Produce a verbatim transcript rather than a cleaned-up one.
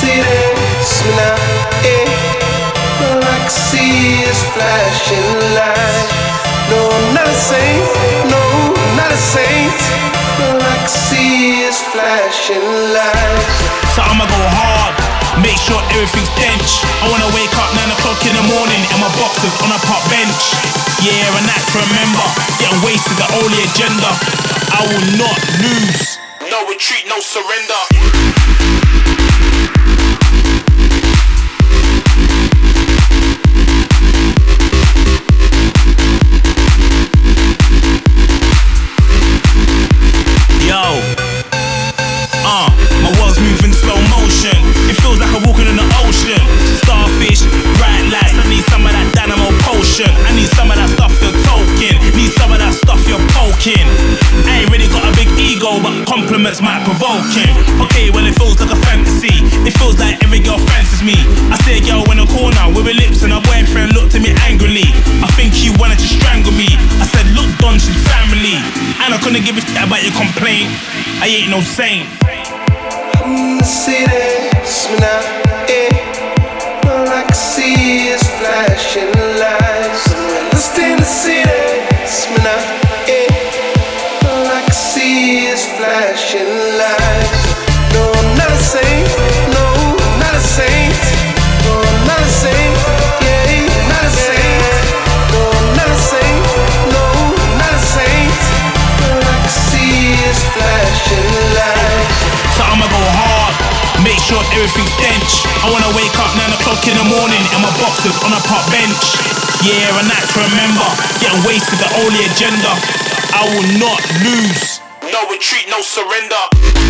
city, see now, eh. All I can see is flashing lights. No, I'm not a saint, no, I'm not a saint. All I can see is flashing lights. So I'ma go hard, make sure everything's dench. I wanna wake up nine o'clock in the morning and my boxers on a park bench. Yeah, and that's remember, getting wasted the only agenda. I will not lose. No retreat, no surrender. Yo, uh, my world's moving slow motion. It feels like I'm walking in the ocean. Starfish, bright lights. I need some of that dynamo potion. I need some of that stuff you're toking. Need some of that stuff you're poking. I ain't really got a big ego, but compliments might provoke him. Okay, well it feels like a fantasy. It feels like every girl fancies me. I see a girl in a corner with her lips and her boyfriend looked at me angrily. I think he wanted to strangle me. I said, look, Don, she's family. And I couldn't give a shit about your complaint. I ain't no saint. In the city, see now, eh. All I can see is flashing lights. Lost in the city, see now, eh. All I can see is flashing lights. No, I'm not a saint, no, I'm not a saint. No, I'm not a saint, yeah, I'm not a saint. No, I'm not a saint, no, I'm not a saint. All I can see is flashing lights. So I'ma go hard, make sure everything's dench. I wanna wake up nine o'clock in the morning and my boxers on a park bench. Yeah, and that's remember, getting wasted the only agenda. I will not lose. No retreat, no surrender.